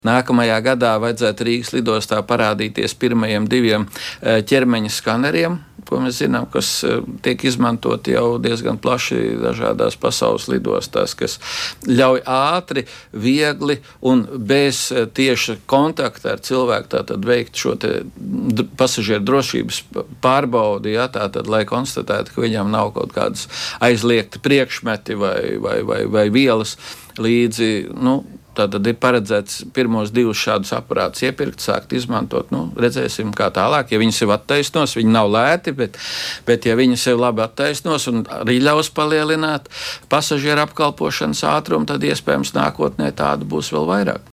Nākamajā gadā vajadzētu Rīgas lidostā parādīties pirmajiem 2 ķermeņa skaneriem, ko mēs zinām, kas tiek izmantoti jau diezgan plaši dažādās pasaules lidostās, kas ļauj ātri, viegli un bez tieša kontakta ar cilvēku tātad veikt šo pasažieru drošības pārbaudi, ja, tātad, lai konstatētu, ka viņam nav kaut kādas aizliegti priekšmeti vai vielas līdzi. Tātad ir paredzēts pirmos 2 šādus aparātus iepirkt, sākt izmantot. Redzēsim, kā tālāk. Ja viņi sev attaisnos, viņi nav lēti, bet ja viņi sev labi attaisnos un arī ļaus palielināt pasažieru apkalpošanas ātrumu, tad iespējams nākotnē tādu būs vēl vairāk.